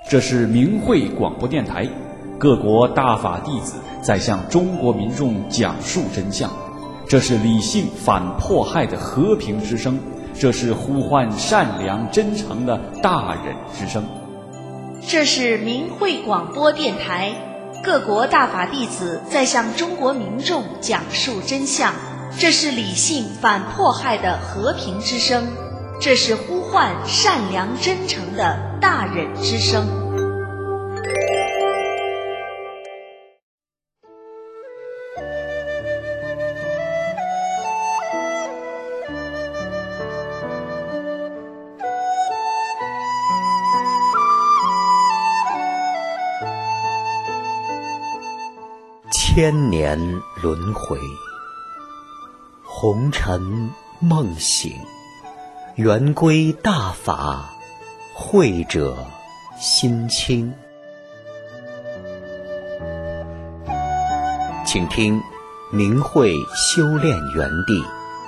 这是明慧广播电台，各国大法弟子在向中国民众讲述真相。这是理性反迫害的和平之声，这是呼唤善良真诚的大忍之声。 这是明慧广播电台，各国大法弟子在向中国民众讲述真相。这是理性反迫害的和平之声，这是呼唤善良真诚的大忍之声。 千年轮回，红尘梦醒，圆归大法，慧者心清。请听明慧修炼园地。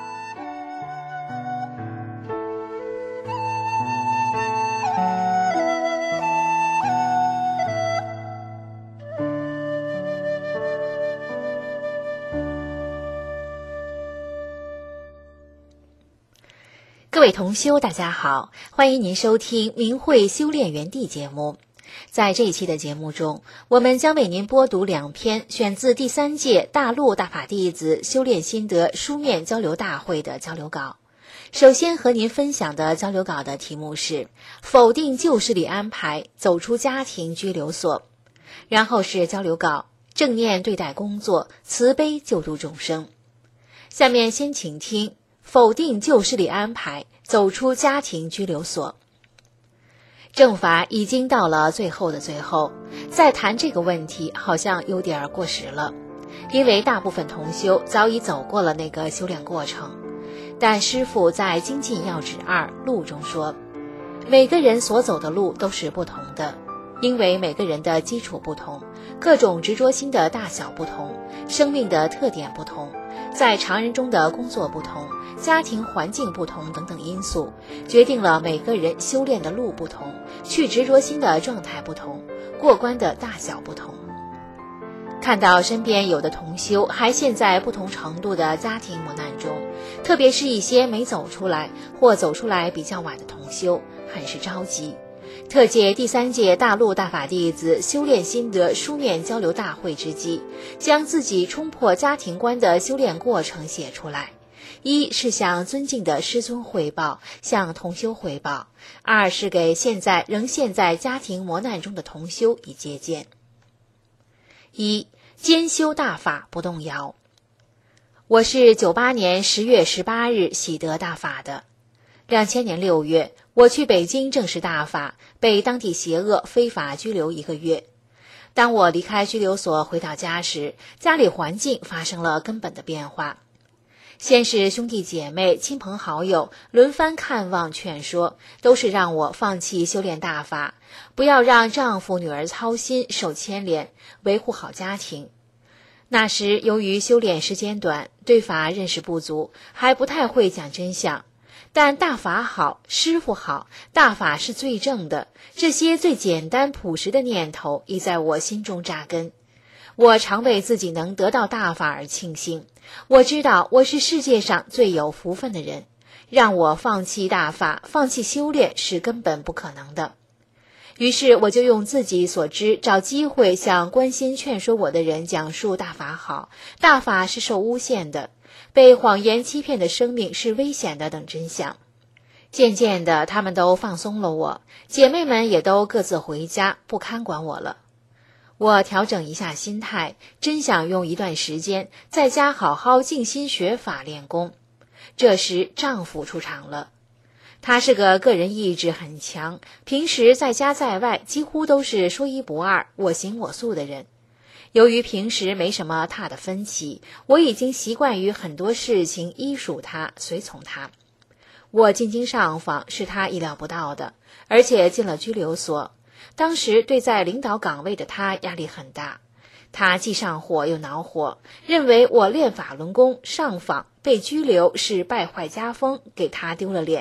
各位同修大家好，欢迎您收听明慧修炼园地节目。在这一期的节目中，我们将为您播读2篇选自第3届大陆大法弟子修炼心得书面交流大会的交流稿。首先和您分享的交流稿的题目是否定旧势力安排，走出家庭拘留所。然后是交流稿正念对待工作，慈悲救度众生。下面先请听否定旧势力安排，走出家庭拘留所。正法已经到了最后的最后，再谈这个问题好像有点过时了，因为大部分同修早已走过了那个修炼过程。但师父在精进要旨2路中说，每个人所走的路都是不同的，因为每个人的基础不同，各种执着心的大小不同，生命的特点不同，在常人中的工作不同，家庭环境不同等等因素，决定了每个人修炼的路不同，去执着心的状态不同，过关的大小不同。看到身边有的同修还陷在不同程度的家庭磨难中，特别是一些没走出来或走出来比较晚的同修，很是着急。特借第3届大陆大法弟子修炼心得书面交流大会之机，将自己冲破家庭关的修炼过程写出来。1是向尊敬的师尊汇报，向同修汇报；2是给现在仍陷在家庭磨难中的同修以借鉴。1兼修大法不动摇。我是98年10月18日喜得大法的。2000年6月，我去北京正式大法，被当地邪恶非法拘留1个月。当我离开拘留所回到家时，家里环境发生了根本的变化。先是兄弟姐妹、亲朋好友轮番看望劝说，都是让我放弃修炼大法，不要让丈夫女儿操心受牵连，维护好家庭。那时由于修炼时间短，对法认识不足，还不太会讲真相。但大法好，师父好，大法是最正的，这些最简单朴实的念头已在我心中扎根。我常为自己能得到大法而庆幸，我知道我是世界上最有福分的人，让我放弃大法，放弃修炼是根本不可能的。于是我就用自己所知，找机会向关心劝说我的人讲述大法好，大法是受诬陷的，被谎言欺骗的生命是危险的等真相。渐渐的，他们都放松了我，姐妹们也都各自回家，不看管我了。我调整一下心态，真想用一段时间在家好好静心学法练功。这时丈夫出场了，他是个个人意志很强，平时在家在外几乎都是说一不二，我行我素的人。由于平时没什么大的分歧，我已经习惯于很多事情依属他，随从他。我进京上访是他意料不到的，而且进了拘留所。当时对在领导岗位的他压力很大，他既上火又恼火，认为我练法轮功上访被拘留是败坏家风，给他丢了脸，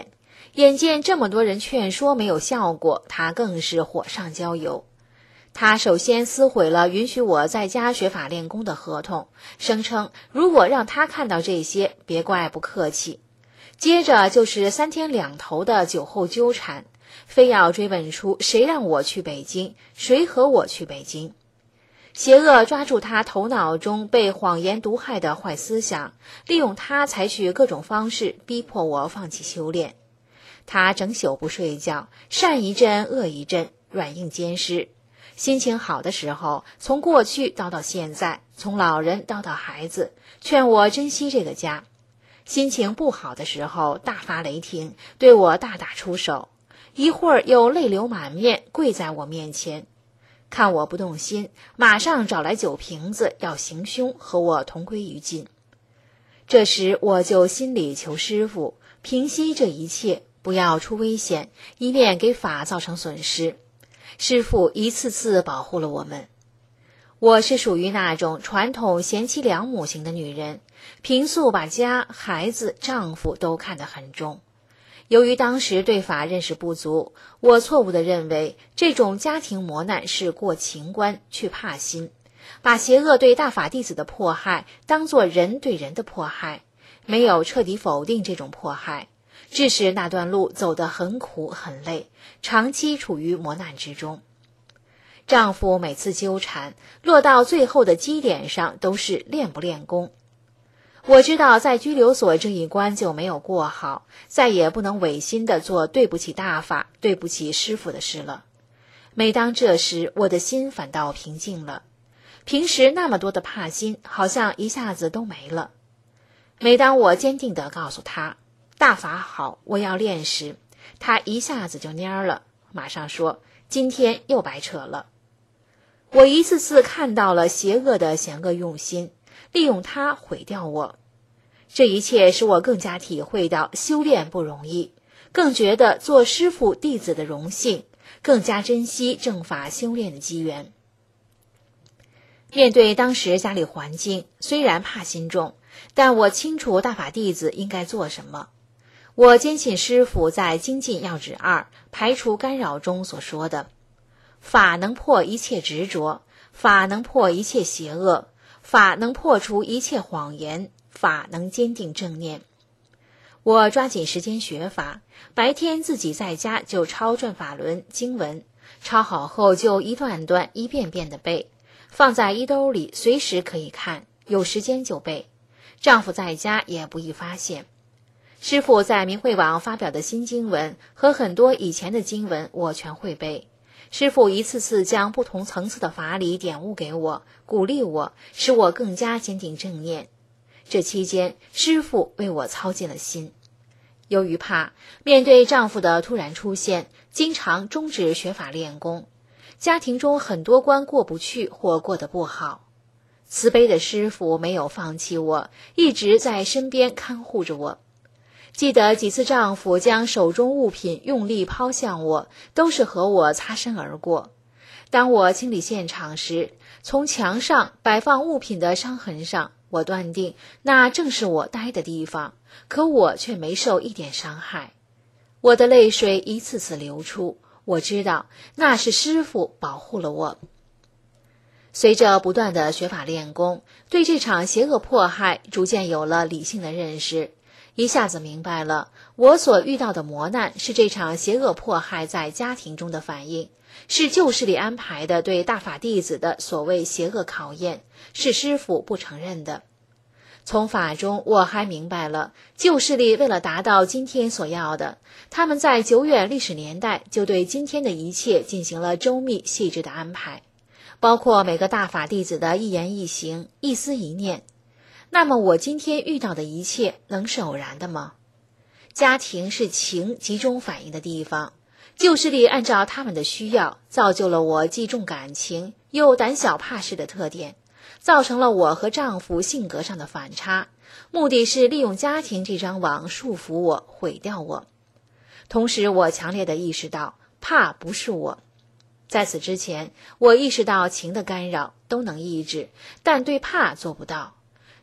眼见这么多人劝说没有效果，他更是火上浇油。他首先撕毁了允许我在家学法练功的合同，声称如果让他看到这些，别怪不客气。接着就是3天2头的酒后纠缠，非要追问出谁让我去北京，谁和我去北京。邪恶抓住他头脑中被谎言毒害的坏思想，利用他采取各种方式逼迫我放弃修炼。他整宿不睡觉，善一阵恶一阵，软硬兼施。心情好的时候，从过去叨到现在，从老人叨到孩子，劝我珍惜这个家。心情不好的时候，大发雷霆，对我大打出手，一会儿又泪流满面，跪在我面前。看我不动心，马上找来酒瓶子要行凶，和我同归于尽。这时我就心里求师父平息这一切，不要出危险，以免给法造成损失。师父一次次保护了我们。我是属于那种传统贤妻良母型的女人，平素把家、孩子、丈夫都看得很重。由于当时对法认识不足，我错误地认为这种家庭磨难是过情关，去怕心，把邪恶对大法弟子的迫害当作人对人的迫害，没有彻底否定这种迫害，致使那段路走得很苦很累，长期处于磨难之中。丈夫每次纠缠，落到最后的基点上都是练不练功。我知道在拘留所这一关就没有过好，再也不能违心地做对不起大法、对不起师父的事了。每当这时，我的心反倒平静了，平时那么多的怕心好像一下子都没了。每当我坚定地告诉他大法好，我要练时，他一下子就蔫了，马上说今天又白扯了。我一次次看到了邪恶的险恶用心，利用它毁掉我。这一切使我更加体会到修炼不容易，更觉得做师父弟子的荣幸，更加珍惜正法修炼的机缘。面对当时家里环境，虽然怕心重，但我清楚大法弟子应该做什么。我坚信师父在精进要旨2排除干扰中所说的，法能破一切执着，法能破一切邪恶，法能破除一切谎言，法能坚定正念。我抓紧时间学法，白天自己在家就抄转法轮经文，抄好后就一段段一遍遍的背，放在衣兜里随时可以看，有时间就背。丈夫在家也不易发现。师父在明慧网发表的新经文和很多以前的经文我全会背。师父一次次将不同层次的法理点悟给我，鼓励我，使我更加坚定正念。这期间，师父为我操尽了心。由于怕面对丈夫的突然出现，经常终止学法练功，家庭中很多关过不去或过得不好。慈悲的师父没有放弃我，一直在身边看护着我。记得几次丈夫将手中物品用力抛向我，都是和我擦身而过。当我清理现场时，从墙上摆放物品的伤痕上，我断定那正是我待的地方，可我却没受一点伤害。我的泪水一次次流出，我知道那是师父保护了我。随着不断的学法练功，对这场邪恶迫害逐渐有了理性的认识，一下子明白了，我所遇到的磨难是这场邪恶迫害在家庭中的反应，是旧势力安排的对大法弟子的所谓邪恶考验，是师父不承认的。从法中我还明白了，旧势力为了达到今天所要的，他们在久远历史年代就对今天的一切进行了周密细致的安排，包括每个大法弟子的一言一行、一思一念。那么我今天遇到的一切能是偶然的吗？家庭是情集中反应的地方，旧势力按照他们的需要，造就了我既重感情又胆小怕事的特点，造成了我和丈夫性格上的反差，目的是利用家庭这张网束缚我、毁掉我。同时我强烈地意识到，怕不是我。在此之前，我意识到情的干扰都能抑制，但对怕做不到。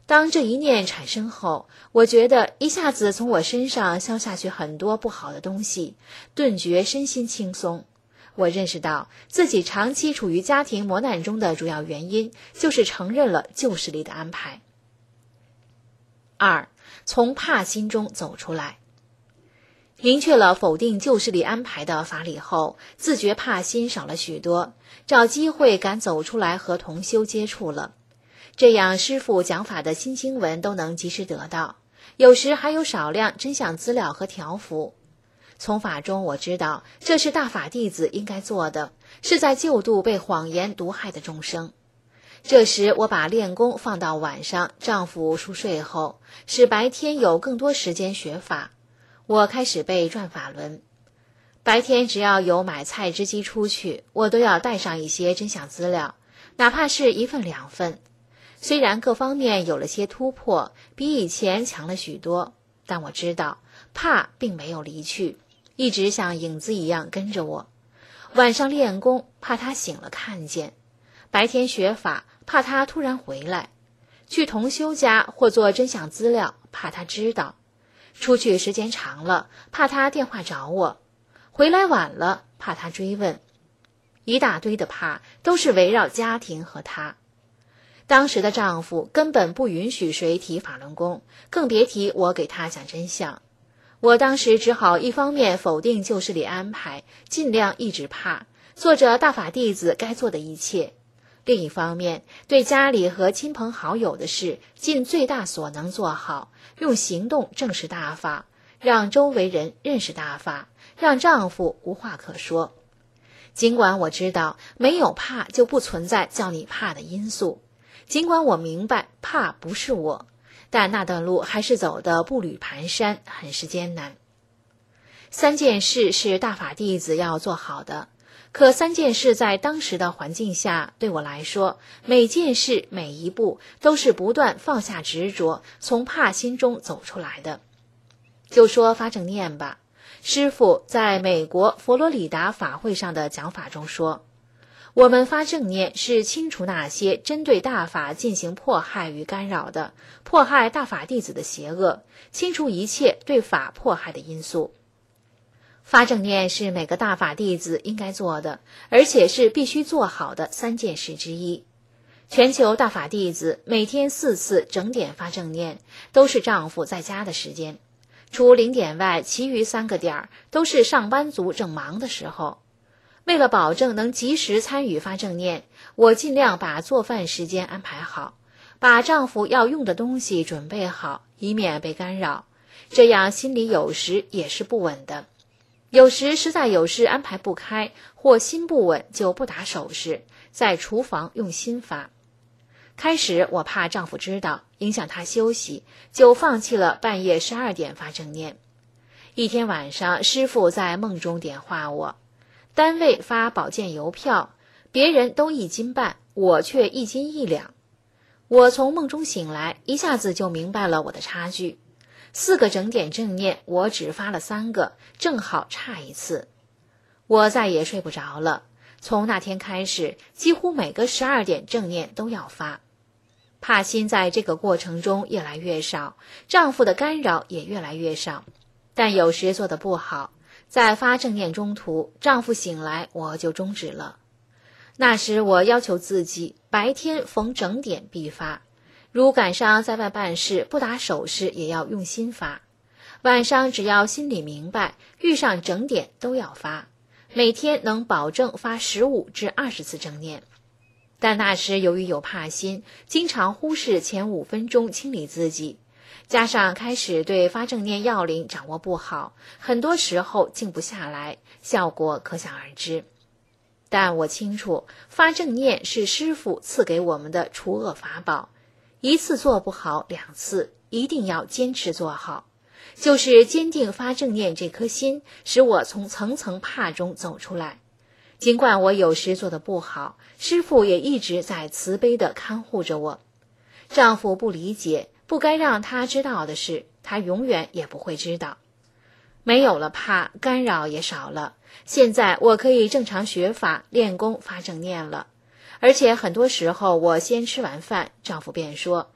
当这一念产生后，我觉得一下子从我身上消下去很多不好的东西，顿觉身心轻松。我认识到自己长期处于家庭磨难中的主要原因，就是承认了旧势力的安排。2. 从怕心中走出来。明确了否定旧势力安排的法理后，自觉怕心少了许多，找机会敢走出来和同修接触了。这样师父讲法的新经文都能及时得到，有时还有少量真相资料和条幅。从法中我知道，这是大法弟子应该做的，是在救度被谎言毒害的众生。这时我把练功放到晚上，丈夫熟睡后，使白天有更多时间学法。我开始背转法轮。白天只要有买菜之机出去，我都要带上一些真相资料，哪怕是1份2份。虽然各方面有了些突破，比以前强了许多，但我知道怕并没有离去，一直像影子一样跟着我。晚上练功，怕他醒了看见；白天学法，怕他突然回来；去同修家或做真相资料，怕他知道；出去时间长了，怕他电话找我；回来晚了，怕他追问。一大堆的怕，都是围绕家庭和他。当时的丈夫根本不允许谁提法轮功，更别提我给他讲真相。我当时只好一方面否定旧势力安排，尽量抑制怕，做着大法弟子该做的一切；另一方面，对家里和亲朋好友的事尽最大所能做好，用行动证实大法，让周围人认识大法，让丈夫无话可说。尽管我知道没有怕就不存在叫你怕的因素，尽管我明白怕不是我，但那段路还是走得步履蹒跚，很是艰难。3件事是大法弟子要做好的，可3件事在当时的环境下，对我来说，每件事每一步都是不断放下执着，从怕心中走出来的。就说发正念吧，师父在美国佛罗里达法会上的讲法中说，我们发正念是清除那些针对大法进行迫害与干扰的，迫害大法弟子的邪恶，清除一切对法迫害的因素。发正念是每个大法弟子应该做的，而且是必须做好的3件事之一。全球大法弟子每天4次整点发正念，都是丈夫在家的时间，除0点外，其余3个点都是上班族正忙的时候。为了保证能及时参与发正念，我尽量把做饭时间安排好，把丈夫要用的东西准备好，以免被干扰。这样心里有时也是不稳的，有时实在有事安排不开，或心不稳就不打手势，在厨房用心发。开始我怕丈夫知道，影响他休息，就放弃了半夜12点发正念。一天晚上，师父在梦中点化我，单位发保健邮票，别人都1斤半，我却1斤1两。我从梦中醒来，一下子就明白了我的差距。4个整点正念，我只发了3个，正好差1次。我再也睡不着了，从那天开始，几乎每个12点正念都要发。怕心在这个过程中越来越少，丈夫的干扰也越来越少，但有时做得不好，在发正念中途，丈夫醒来，我就终止了。那时我要求自己，白天逢整点必发，如赶上在外办事，不打手势也要用心发。晚上只要心里明白，遇上整点都要发，每天能保证发15至20次正念。但那时由于有怕心，经常忽视前5分钟清理自己，加上开始对发正念要领掌握不好，很多时候静不下来，效果可想而知。但我清楚，发正念是师父赐给我们的除恶法宝，1次做不好，2次一定要坚持做好。就是坚定发正念这颗心，使我从层层怕中走出来。尽管我有时做得不好，师父也一直在慈悲地看护着我。丈夫不理解，不该让他知道的事，他永远也不会知道。没有了怕，干扰也少了，现在我可以正常学法、练功、发正念了。而且很多时候我先吃完饭，丈夫便说，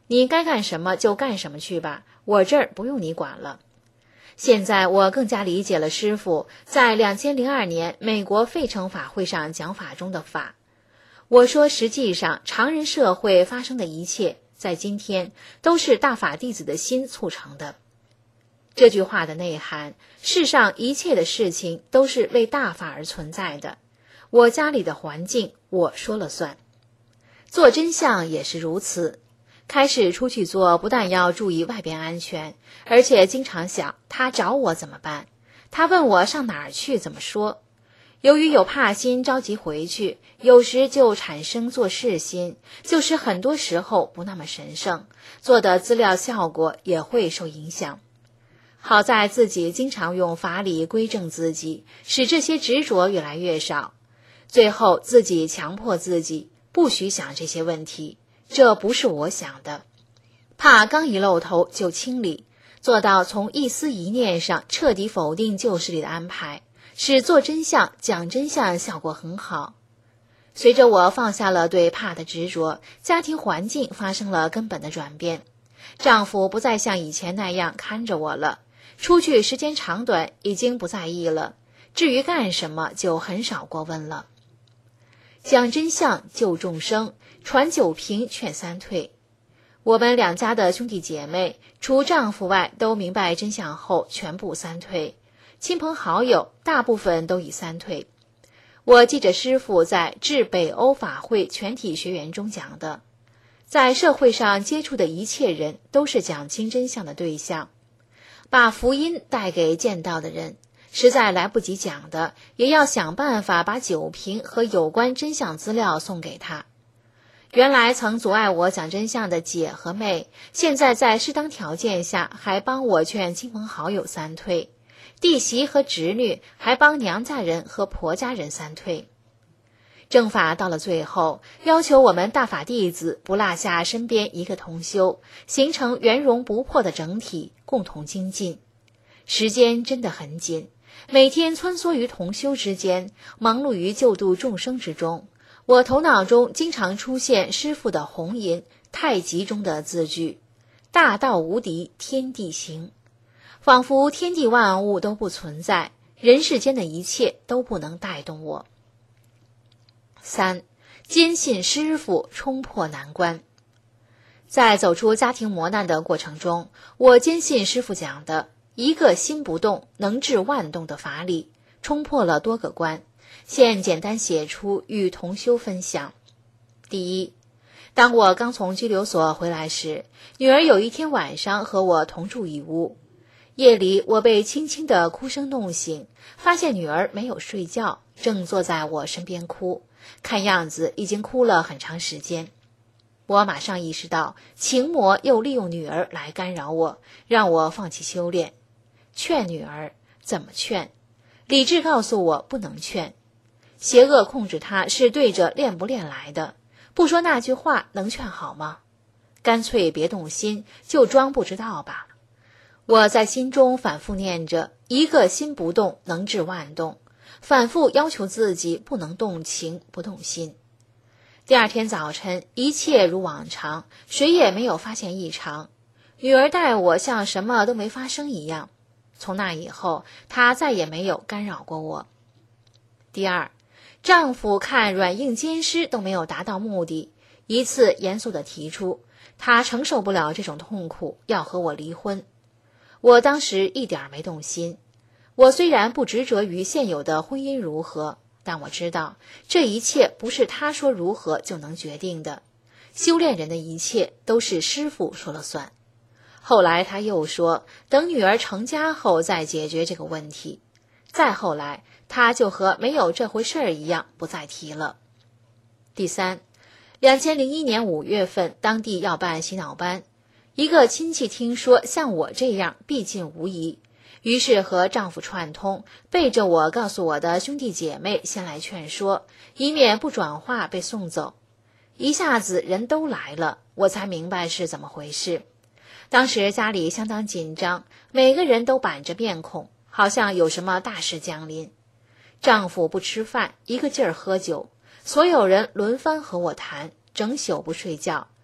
你该干什么就干什么去吧，我这儿不用你管了。现在我更加理解了师父在2002年美国费城法会上讲法中的法。我说实际上常人社会发生的一切，在今天都是大法弟子的心促成的。这句话的内涵，世上一切的事情都是为大法而存在的，我家里的环境我说了算。做真相也是如此，开始出去做，不但要注意外边安全，而且经常想他找我怎么办，他问我上哪儿去怎么说。由于有怕心着急回去，有时就产生做事心，就是很多时候不那么神圣，做的资料效果也会受影响。好在自己经常用法理规正自己，使这些执着越来越少。最后自己强迫自己不许想这些问题，这不是我想的。怕刚一露头就清理，做到从一丝一念上彻底否定旧势力的安排，使做真相讲真相效果很好。随着我放下了对怕的执着，家庭环境发生了根本的转变。丈夫不再像以前那样看着我了，出去时间长短已经不在意了，至于干什么就很少过问了。讲真相救众生，传九平劝三退。我们两家的兄弟姐妹，除丈夫外都明白真相后全部三退，亲朋好友大部分都已三退。我记着师父在致北欧法会全体学员中讲的，在社会上接触的一切人都是讲清真相的对象，把福音带给见到的人，实在来不及讲的，也要想办法把酒瓶和有关真相资料送给他。原来曾阻碍我讲真相的姐和妹，现在在适当条件下还帮我劝亲朋好友三退，弟媳和侄女还帮娘家人和婆家人三退。正法到了最后，要求我们大法弟子不落下身边一个同修，形成圆融不破的整体，共同精进。时间真的很紧，每天穿梭于同修之间，忙碌于救度众生之中。我头脑中经常出现师父的红吟太极中的字句：大道无敌，天地行。仿佛天地万物都不存在，人世间的一切都不能带动我。3. 坚信师父，冲破难关。在走出家庭磨难的过程中，我坚信师父讲的一个心不动能治万动的法理，冲破了多个关。现简单写出与同修分享。第一，当我刚从拘留所回来时，女儿有一天晚上和我同住一屋。夜里我被轻轻的哭声弄醒，发现女儿没有睡觉，正坐在我身边哭，看样子已经哭了很长时间。我马上意识到情魔又利用女儿来干扰我，让我放弃修炼。劝女儿怎么劝？理智告诉我不能劝。邪恶控制她是对着练不练来的，不说那句话能劝好吗？干脆别动心，就装不知道吧。我在心中反复念着一个心不动能治万动，反复要求自己不能动情不动心。第二天早晨，一切如往常，谁也没有发现异常。女儿待我像什么都没发生一样。从那以后，她再也没有干扰过我。第二，丈夫看软硬兼施都没有达到目的，一次严肃地提出他承受不了这种痛苦，要和我离婚。我当时一点没动心。我虽然不执着于现有的婚姻如何，但我知道这一切不是他说如何就能决定的。修炼人的一切都是师父说了算。后来他又说等女儿成家后再解决这个问题。再后来他就和没有这回事儿一样，不再提了。第三，2001年5月份，当地要办洗脑班，一个亲戚听说像我这样必尽无疑，于是和丈夫串通，背着我告诉我的兄弟姐妹先来劝说，以免不转化被送走。一下子人都来了，我才明白是怎么回事。当时家里相当紧张，每个人都板着面孔，好像有什么大事降临。丈夫不吃饭，一个劲儿喝酒，所有人轮番和我谈，整宿不睡觉。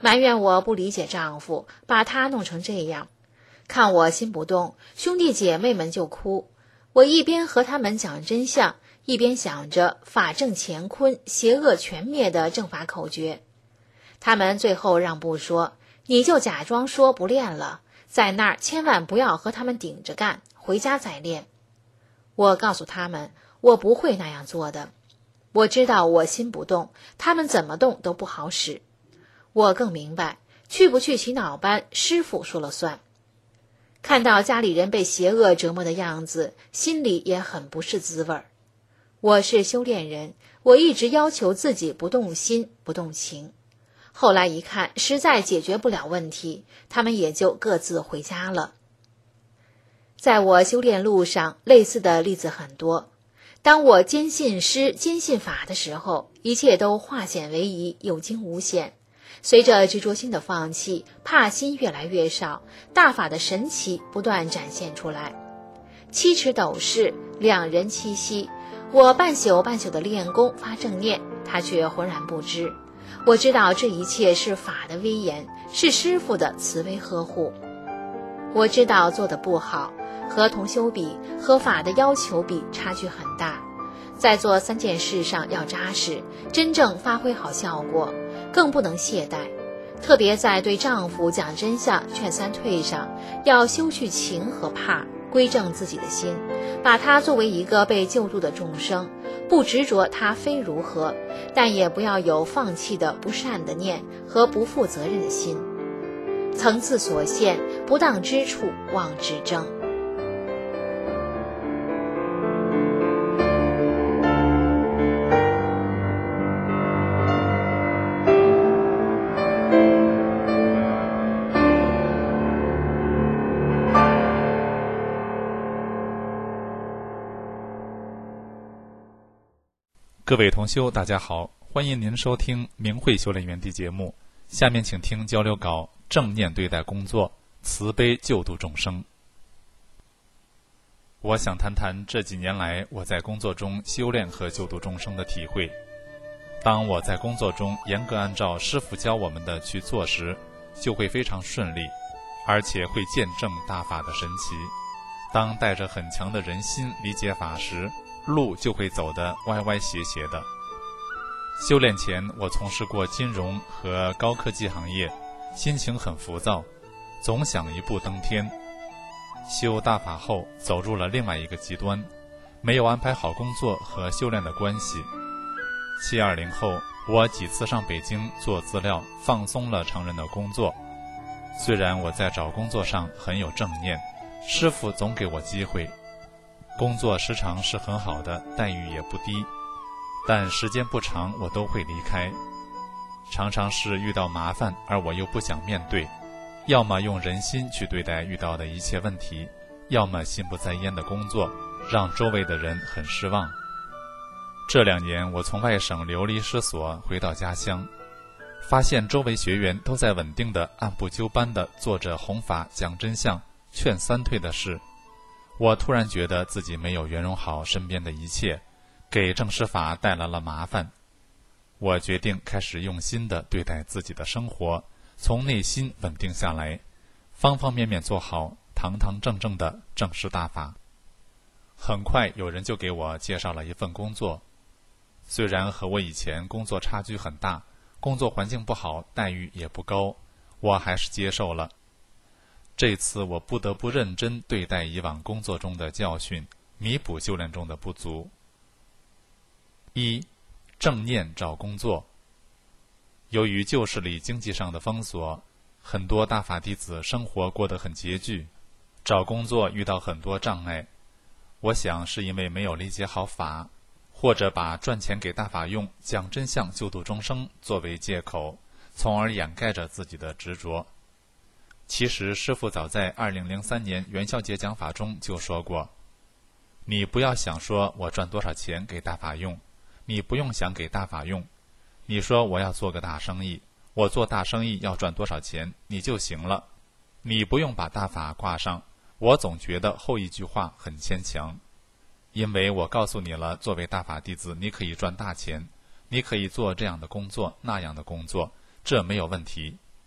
埋怨我不理解丈夫，把他弄成这样。看我心不动，兄弟姐妹们就哭。我一边和他们讲真相，一边想着法正乾坤，邪恶全灭的正法口诀。他们最后让步说，你就假装说不练了，在那儿千万不要和他们顶着干，回家再练。我告诉他们，我不会那样做的。我知道我心不动，他们怎么动都不好使。我更明白，去不去洗脑班，师傅说了算。看到家里人被邪恶折磨的样子，心里也很不是滋味儿。我是修炼人，我一直要求自己不动心，不动情。后来一看，实在解决不了问题，他们也就各自回家了。在我修炼路上，类似的例子很多。当我坚信师、坚信法的时候，一切都化险为夷，有惊无险。随着执着心的放弃，怕心越来越少，大法的神奇不断展现出来。7尺斗士，2人栖息，我半宿半宿的练功发正念，他却浑然不知。我知道这一切是法的威严，是师父的慈悲呵护。我知道做得不好，和同修比，和法的要求比，差距很大。在做3件事上要扎实，真正发挥好效果，更不能懈怠。特别在对丈夫讲真相、劝3退上，要修去情和怕，归正自己的心，把他作为一个被救度的众生，不执着他非如何，但也不要有放弃的不善的念和不负责任的心。层次所限，不当之处望指正。 各位同修，大家好，欢迎您收听明慧修炼园地节目。下面请听交流稿：正念对待工作，慈悲救度众生。我想谈谈这几年来我在工作中修炼和救度众生的体会。当我在工作中严格按照师父教我们的去做时，就会非常顺利，而且会见证大法的神奇。当带着很强的人心理解法时，路就会走得歪歪斜斜的。修炼前，我从事过金融和高科技行业，心情很浮躁，总想一步登天。修大法后，走入了另外一个极端，没有安排好工作和修炼的关系。720后，我几次上北京做资料，放松了常人的工作。虽然我在找工作上很有正念，师父总给我机会，工作时长是很好的，待遇也不低，但时间不长我都会离开。常常是遇到麻烦，而我又不想面对，要么用人心去对待遇到的一切问题，要么心不在焉的工作，让周围的人很失望。这2年我从外省流离失所回到家乡，发现周围学员都在稳定的按部就班地做着弘法、讲真相、劝3退的事。我突然觉得自己没有圆融好身边的一切，给正师法带来了麻烦。我决定开始用心地对待自己的生活，从内心稳定下来，方方面面做好堂堂正正的正师大法。很快有人就给我介绍了一份工作，虽然和我以前工作差距很大，工作环境不好，待遇也不高，我还是接受了。这次我不得不认真对待以往工作中的教训，弥补修炼中的不足。1. 正念找工作。由于旧市里经济上的封锁，很多大法弟子生活过得很拮据，找工作遇到很多障碍。我想是因为没有理解好法，或者把赚钱给大法用、讲真相救度众生作为借口，从而掩盖着自己的执着。其实师父早在2003年元宵节讲法中就说过，你不要想说我赚多少钱给大法用，你不用想给大法用，你说我要做个大生意，我做大生意要赚多少钱，你就行了，你不用把大法挂上。我总觉得后一句话很牵强，因为我告诉你了，作为大法弟子，你可以赚大钱，你可以做这样的工作那样的工作，这没有问题，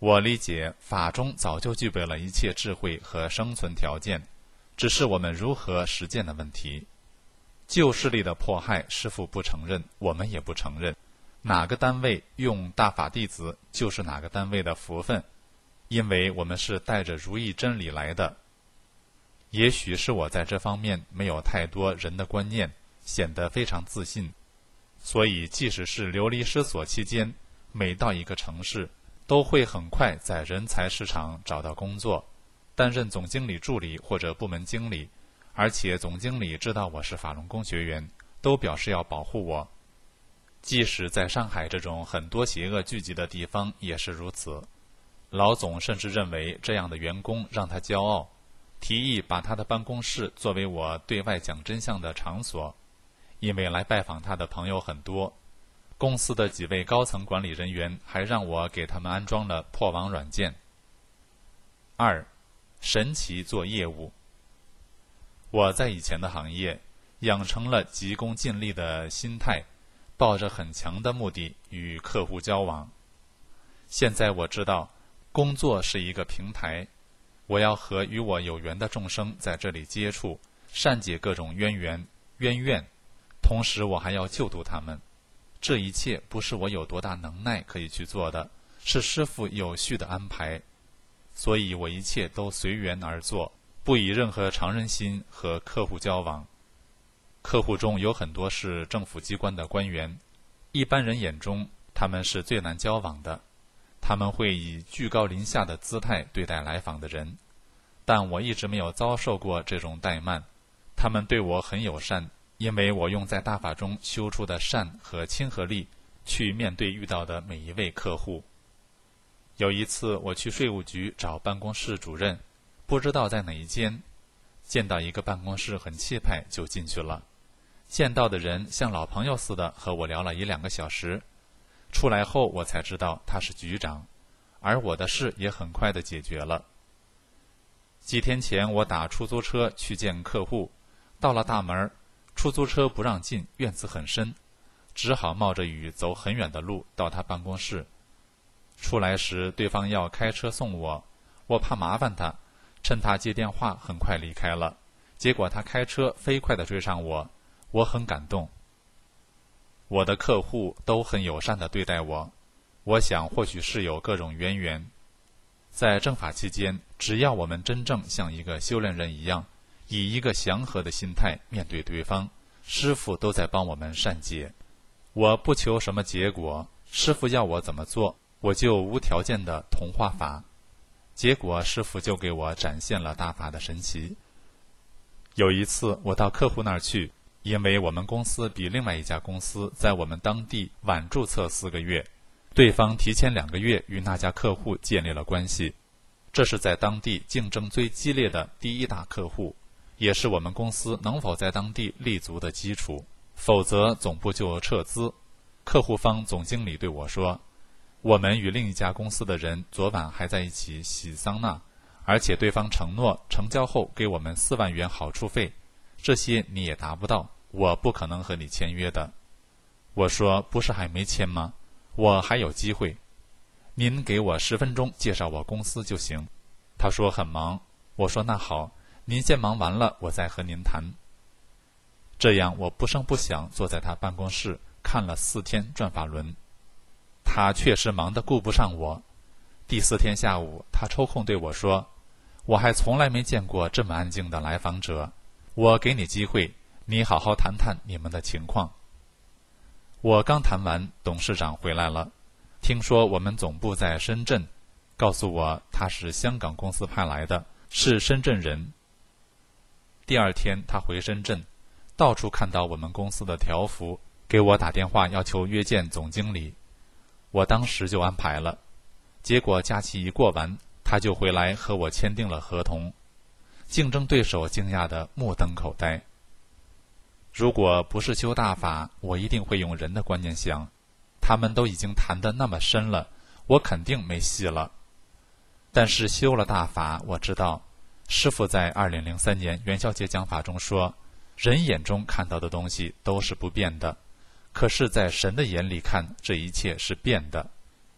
我理解法中早就具备了一切智慧和生存条件，只是我们如何实践的问题。旧势力的迫害，师父不承认，我们也不承认。哪个单位用大法弟子，就是哪个单位的福分，因为我们是带着如意真理来的。也许是我在这方面没有太多人的观念，显得非常自信，所以即使是流离失所期间，每到一个城市，都会很快在人才市场找到工作，担任总经理助理或者部门经理，而且总经理知道我是法轮功学员，都表示要保护我。即使在上海这种很多邪恶聚集的地方也是如此。老总甚至认为这样的员工让他骄傲，提议把他的办公室作为我对外讲真相的场所，因为来拜访他的朋友很多。公司的几位高层管理人员还让我给他们安装了破网软件。2. 神奇做业务。我在以前的行业养成了急功近利的心态，抱着很强的目的与客户交往。现在我知道，工作是一个平台，我要和与我有缘的众生在这里接触，善解各种渊源、渊怨，同时我还要救度他们。这一切不是我有多大能耐可以去做的，是师父有序的安排，所以我一切都随缘而做，不以任何常人心和客户交往。客户中有很多是政府机关的官员，一般人眼中他们是最难交往的，他们会以居高临下的姿态对待来访的人，但我一直没有遭受过这种怠慢，他们对我很友善，因为我用在大法中修出的善和亲和力去面对遇到的每一位客户。有一次我去税务局找办公室主任，不知道在哪一间，见到一个办公室很气派就进去了。见到的人像老朋友似的和我聊了1-2个小时，出来后我才知道他是局长，而我的事也很快的解决了。几天前我打出租车去见客户，到了大门，出租车不让进，院子很深，只好冒着雨走很远的路到他办公室。出来时对方要开车送我，我怕麻烦他，趁他接电话很快离开了，结果他开车飞快地追上我，我很感动。我的客户都很友善地对待我，我想或许是有各种渊源。在正法期间，只要我们真正像一个修炼人一样，以一个祥和的心态面对对方，师父都在帮我们善解。我不求什么结果，师父要我怎么做，我就无条件的同化法。结果师父就给我展现了大法的神奇。有一次我到客户那儿去，因为我们公司比另外一家公司在我们当地晚注册4个月，对方提前2个月与那家客户建立了关系，这是在当地竞争最激烈的第1大客户，也是我们公司能否在当地立足的基础，否则总部就撤资。客户方总经理对我说，我们与另一家公司的人昨晚还在一起洗桑拿，而且对方承诺成交后给我们4万元好处费，这些你也达不到，我不可能和你签约的。我说，不是还没签吗？我还有机会，您给我10分钟介绍我公司就行。他说很忙，我说那好，您先忙完了我再和您谈。这样我不声不响坐在他办公室看了4天转法轮。他确实忙得顾不上我。第4天下午，他抽空对我说，我还从来没见过这么安静的来访者，我给你机会，你好好谈谈你们的情况。我刚谈完，董事长回来了，听说我们总部在深圳，告诉我他是香港公司派来的，是深圳人。第2天他回深圳，到处看到我们公司的条幅，给我打电话要求约见总经理。我当时就安排了，结果假期一过完，他就回来和我签订了合同。竞争对手惊讶得目瞪口呆。如果不是修大法，我一定会用人的观念想，他们都已经谈得那么深了，我肯定没戏了。但是修了大法，我知道师父在2003年元宵节讲法中说，人眼中看到的东西都是不变的，可是在神的眼里看，这一切是变的。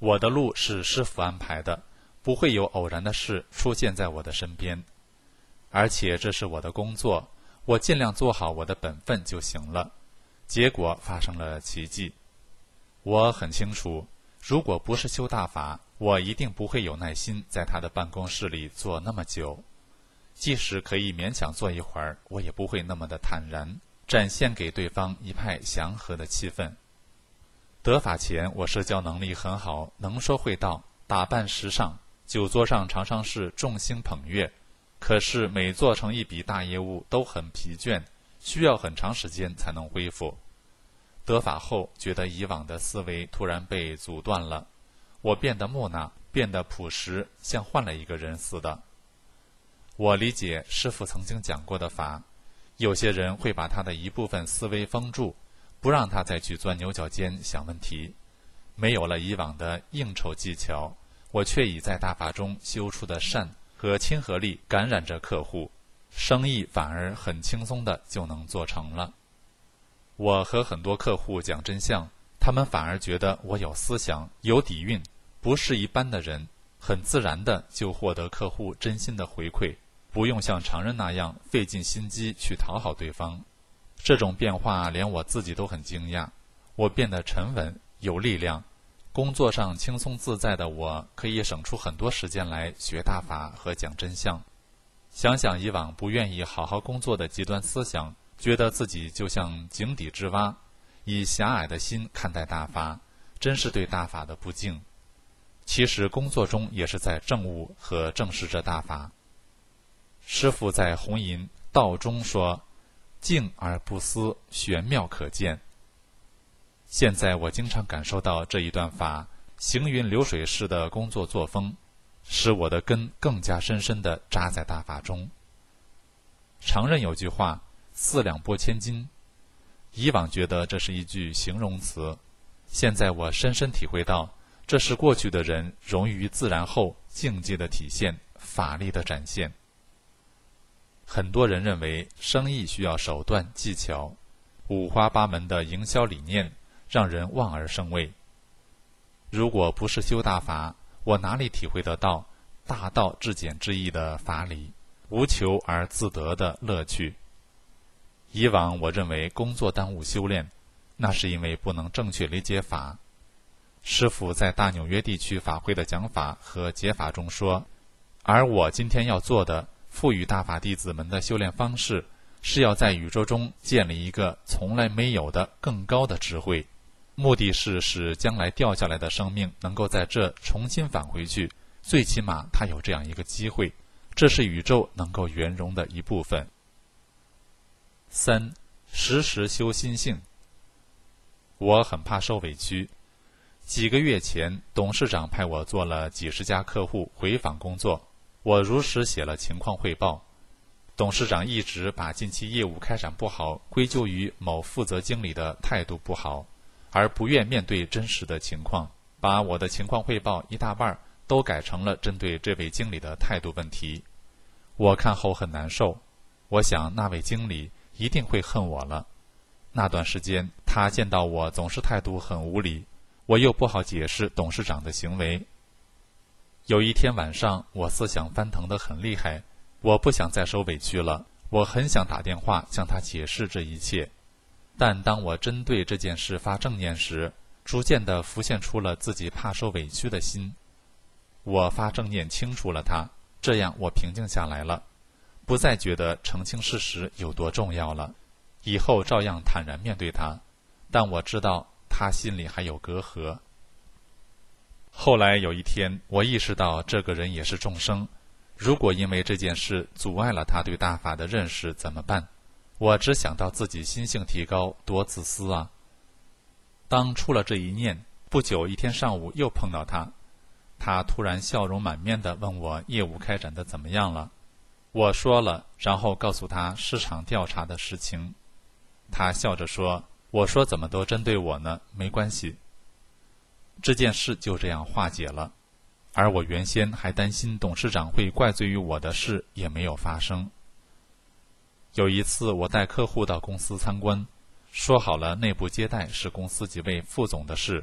我的路是师父安排的，不会有偶然的事出现在我的身边，而且这是我的工作，我尽量做好我的本分就行了。结果发生了奇迹。我很清楚，如果不是修大法，我一定不会有耐心在他的办公室里坐那么久。即使可以勉强坐一会儿，我也不会那么的坦然，展现给对方一派祥和的气氛。得法前，我社交能力很好，能说会道，打扮时尚，酒桌上常常是众星捧月。可是每做成一笔大业务都很疲倦，需要很长时间才能恢复。得法后，觉得以往的思维突然被阻断了，我变得木讷，变得朴实，像换了一个人似的。我理解师父曾经讲过的法，有些人会把他的一部分思维封住，不让他再去钻牛角尖想问题。没有了以往的应酬技巧，我却已在大法中修出的善和亲和力感染着客户，生意反而很轻松的就能做成了。我和很多客户讲真相，他们反而觉得我有思想，有底蕴，不是一般的人，很自然的就获得客户真心的回馈，不用像常人那样费尽心机去讨好对方。这种变化连我自己都很惊讶，我变得沉稳有力量，工作上轻松自在的我可以省出很多时间来学大法和讲真相。想想以往不愿意好好工作的极端思想，觉得自己就像井底之蛙，以狭隘的心看待大法，真是对大法的不敬。其实工作中也是在证悟和证实着大法。师父在弘淫道中说，静而不思，玄妙可见。现在我经常感受到这一段法行云流水式的工作作风，使我的根更加深深地扎在大法中。常人有句话，4两拨千斤，以往觉得这是一句形容词，现在我深深体会到，这是过去的人融于自然后境界的体现，法力的展现。很多人认为生意需要手段技巧，五花八门的营销理念让人望而生畏。如果不是修大法，我哪里体会得到大道至简之意的法理，无求而自得的乐趣？以往我认为工作耽误修炼，那是因为不能正确理解法。师父在大纽约地区法会的讲法和解法中说，而我今天要做的赋予大法弟子们的修炼方式，是要在宇宙中建立一个从来没有的更高的智慧，目的是使将来掉下来的生命能够在这重新返回去，最起码他有这样一个机会，这是宇宙能够圆融的一部分。3. 时时修心性。我很怕受委屈。几个月前，董事长派我做了几十家客户回访工作，我如实写了情况汇报。董事长一直把近期业务开展不好归咎于某负责经理的态度不好，而不愿面对真实的情况，把我的情况汇报一大半都改成了针对这位经理的态度问题。我看后很难受，我想那位经理一定会恨我了。那段时间他见到我总是态度很无理，我又不好解释董事长的行为。有一天晚上，我思想翻腾得很厉害，我不想再受委屈了，我很想打电话向他解释这一切。但当我针对这件事发正念时，逐渐地浮现出了自己怕受委屈的心。我发正念清除了它，这样我平静下来了，不再觉得澄清事实有多重要了，以后照样坦然面对它，但我知道他心里还有隔阂。后来有一天，我意识到这个人也是众生，如果因为这件事阻碍了他对大法的认识怎么办？我只想到自己心性提高，多自私啊！当出了这一念，不久一天上午又碰到他，他突然笑容满面地问我业务开展得怎么样了。我说了，然后告诉他市场调查的事情。他笑着说，我说怎么都针对我呢？没关系。这件事就这样化解了，而我原先还担心董事长会怪罪于我的事也没有发生。有一次我带客户到公司参观，说好了内部接待是公司几位副总的事，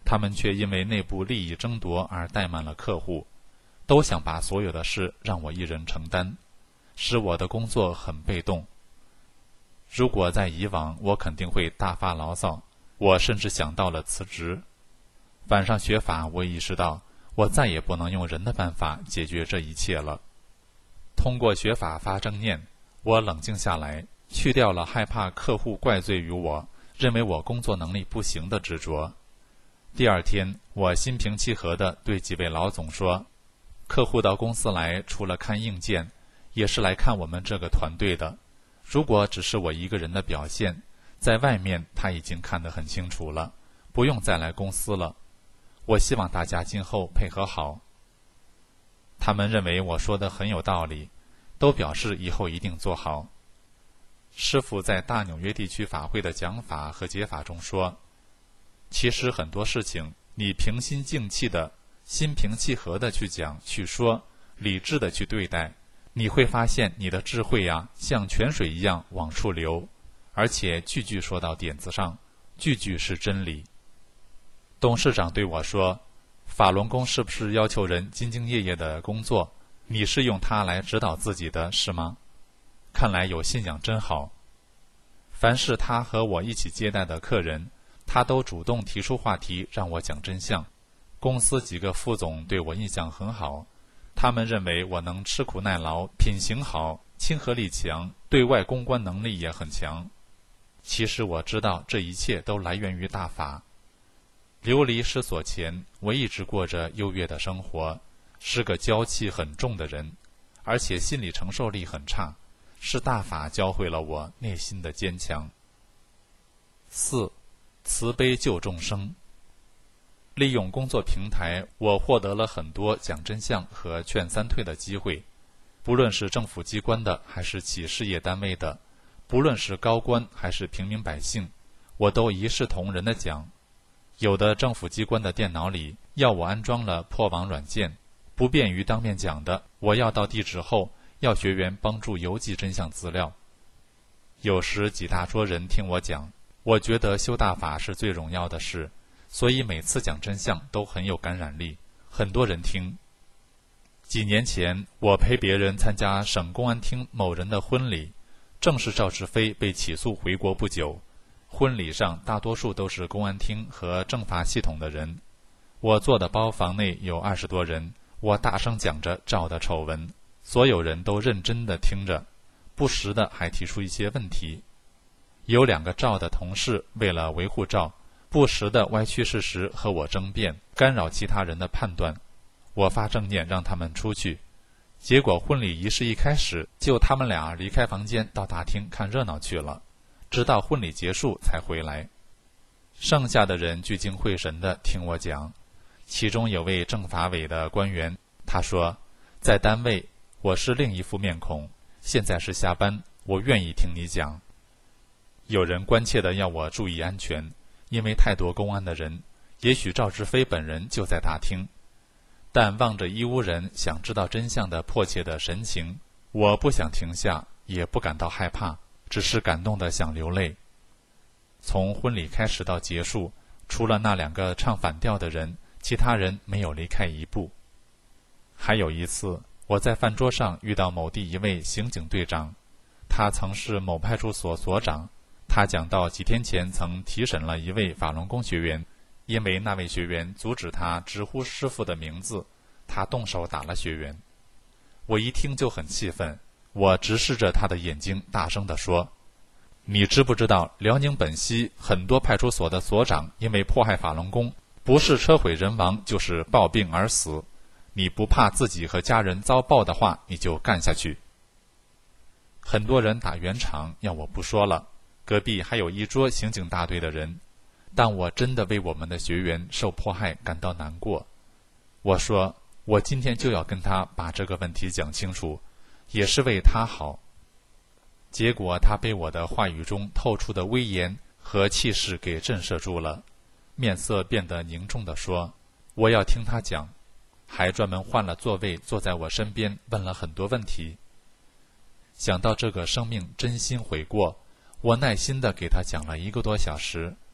他们却因为内部利益争夺而怠慢了客户，都想把所有的事让我一人承担，使我的工作很被动。如果在以往，我肯定会大发牢骚，我甚至想到了辞职。晚上学法，我意识到我再也不能用人的办法解决这一切了。通过学法发正念，我冷静下来，去掉了害怕客户怪罪于我，认为我工作能力不行的执着。第二天，我心平气和地对几位老总说，客户到公司来，除了看硬件，也是来看我们这个团队的。如果只是我一个人的表现，在外面他已经看得很清楚了，不用再来公司了。我希望大家今后配合好。他们认为我说的很有道理，都表示以后一定做好。师父在大纽约地区法会的讲法和解法中说，其实很多事情你平心静气的、心平气和的去讲、去说，理智的去对待，你会发现你的智慧呀，像泉水一样往出流，而且句句说到点子上，句句是真理。董事长对我说，法轮功是不是要求人兢兢业业的工作？你是用它来指导自己的，是吗？看来有信仰真好。凡是他和我一起接待的客人，他都主动提出话题让我讲真相。公司几个副总对我印象很好，他们认为我能吃苦耐劳，品行好，亲和力强，对外公关能力也很强。其实我知道这一切都来源于大法。流离失所前，我一直过着优越的生活，是个娇气很重的人，而且心理承受力很差，是大法教会了我内心的坚强。4. 慈悲救众生。利用工作平台，我获得了很多讲真相和劝三退的机会，不论是政府机关的还是企事业单位的，不论是高官还是平民百姓，我都一视同仁的讲。有的政府机关的电脑里要我安装了破网软件，不便于当面讲的，我要到地址后，要学员帮助邮寄真相资料。有时几大桌人听我讲，我觉得修大法是最荣耀的事，所以每次讲真相都很有感染力，很多人听。几年前，我陪别人参加省公安厅某人的婚礼，正是赵志飞被起诉回国不久。婚礼上大多数都是公安厅和政法系统的人，我坐的包房内有20多人，我大声讲着赵的丑闻，所有人都认真地听着，不时的还提出一些问题。有2个赵的同事为了维护赵，不时的歪曲事实和我争辩，干扰其他人的判断。我发正念让他们出去，结果婚礼仪式一开始，就他们俩离开房间到大厅看热闹去了，直到婚礼结束才回来。剩下的人聚精会神地听我讲，其中有位政法委的官员，他说，在单位我是另一副面孔，现在是下班，我愿意听你讲。有人关切地要我注意安全，因为太多公安的人，也许赵志飞本人就在大厅。但望着义乌人想知道真相的迫切的神情，我不想停下，也不感到害怕，只是感动得想流泪。从婚礼开始到结束，除了那2个唱反调的人，其他人没有离开一步。还有一次，我在饭桌上遇到某地一位刑警队长，他曾是某派出所所长。他讲到几天前曾提审了一位法轮功学员，因为那位学员阻止他直呼师父的名字，他动手打了学员。我一听就很气愤，我直视着他的眼睛，大声地说，你知不知道辽宁本溪很多派出所的所长因为迫害法轮功，不是车毁人亡就是暴病而死，你不怕自己和家人遭报的话，你就干下去。很多人打圆场，要我不说了，隔壁还有一桌刑警大队的人，但我真的为我们的学员受迫害感到难过。我说，我今天就要跟他把这个问题讲清楚，也是为他好。结果他被我的话语中透出的威严和气势给震慑住了，面色变得凝重地说，我要听他讲，还专门换了座位坐在我身边，问了很多问题。想到这个生命真心悔过，我耐心地给他讲了1个多小时，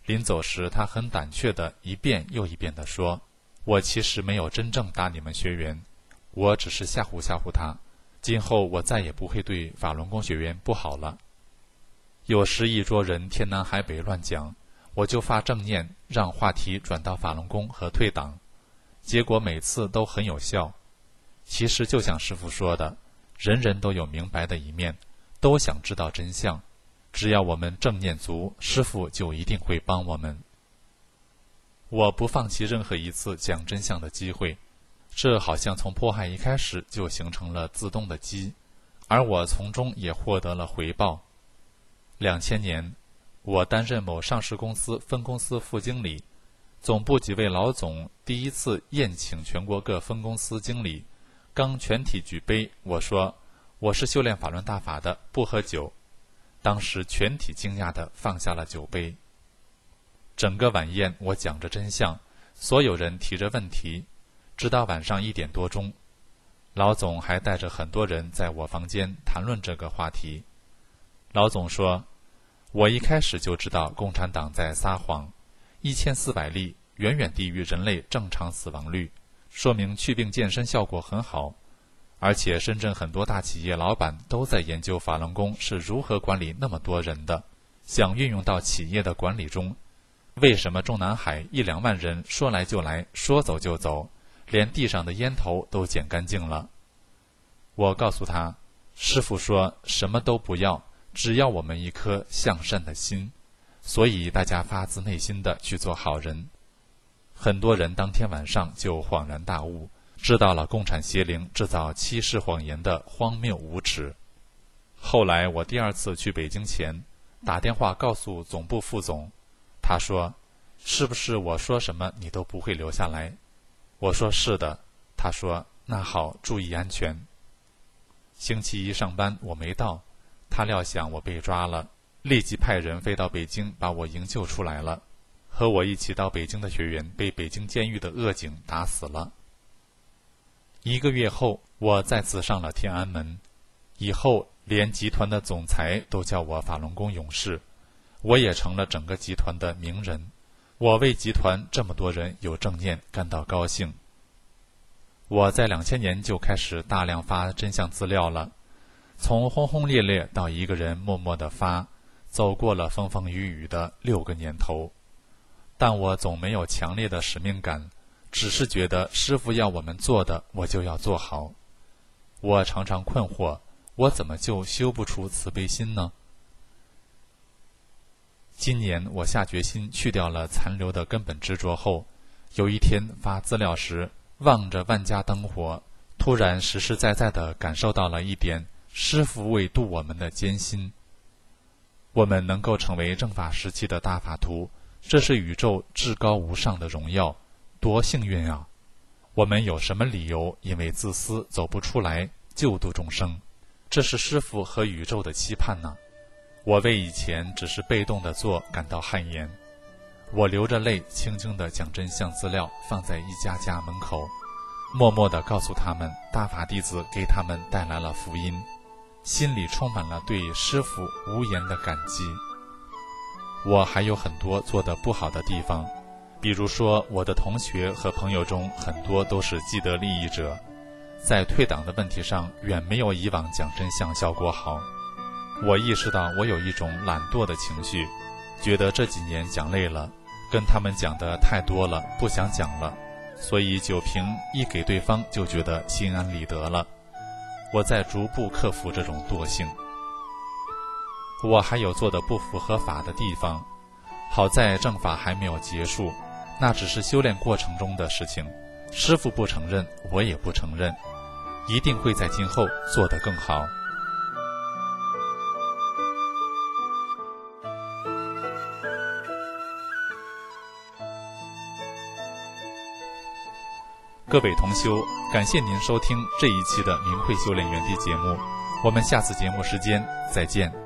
临走时，他很胆怯地一遍又一遍地说：“我其实没有真正打你们学员，我只是吓唬吓唬他。今后我再也不会对法轮功学员不好了。”有时一桌人天南海北乱讲，我就发正念，让话题转到法轮功和退党，结果每次都很有效。其实就像师父说的，人人都有明白的一面，都想知道真相。只要我们正念足，师父就一定会帮我们。我不放弃任何一次讲真相的机会，这好像从迫害一开始就形成了自动的机，而我从中也获得了回报。2000年，我担任某上市公司分公司副经理，总部几位老总第一次宴请全国各分公司经理，刚全体举杯，我说：“我是修炼法轮大法的，不喝酒。”当时全体惊讶地放下了酒杯。整个晚宴我讲着真相，所有人提着问题，直到晚上1点多钟，老总还带着很多人在我房间谈论这个话题。老总说：“我一开始就知道共产党在撒谎，1400例远远低于人类正常死亡率，说明祛病健身效果很好。而且深圳很多大企业老板都在研究法轮功是如何管理那么多人的，想运用到企业的管理中。为什么中南海1-2万人说来就来，说走就走，连地上的烟头都捡干净了？”我告诉他，师父说什么都不要，只要我们一颗向善的心，所以大家发自内心的去做好人。很多人当天晚上就恍然大悟，知道了共产邪灵制造欺世谎言的荒谬无耻。后来我第2次去北京前，打电话告诉总部副总，他说：“是不是我说什么你都不会留下来？”我说：“是的。”他说：“那好，注意安全。”星期一上班我没到，他料想我被抓了，立即派人飞到北京把我营救出来了。和我一起到北京的学员被北京监狱的恶警打死了。1个月后，我再次上了天安门，以后连集团的总裁都叫我法轮功勇士，我也成了整个集团的名人。我为集团这么多人有正念感到高兴。我在2000年就开始大量发真相资料了，从轰轰烈烈到一个人默默地发，走过了风风雨雨的6个年头。但我总没有强烈的使命感，只是觉得师父要我们做的，我就要做好。我常常困惑，我怎么就修不出慈悲心呢？今年我下决心去掉了残留的根本执着后，有一天发资料时，望着万家灯火，突然实实在在地感受到了一点师父为度我们的艰辛。我们能够成为正法时期的大法徒，这是宇宙至高无上的荣耀，多幸运啊！我们有什么理由因为自私走不出来救度众生？这是师父和宇宙的期盼呢。我为以前只是被动的做感到汗颜。我流着泪，轻轻地将真相资料放在一家家门口，默默地告诉他们，大法弟子给他们带来了福音，心里充满了对师父无言的感激。我还有很多做得不好的地方，比如说我的同学和朋友中很多都是既得利益者，在退党的问题上远没有以往讲真相效果好。我意识到我有一种懒惰的情绪，觉得这几年讲累了，跟他们讲的太多了，不想讲了，所以酒瓶一给对方就觉得心安理得了。我在逐步克服这种惰性。我还有做的不符合法的地方，好在正法还没有结束，那只是修炼过程中的事情，师父不承认，我也不承认，一定会在今后做得更好。各位同修，感谢您收听这一期的明慧修炼园地节目，我们下次节目时间再见。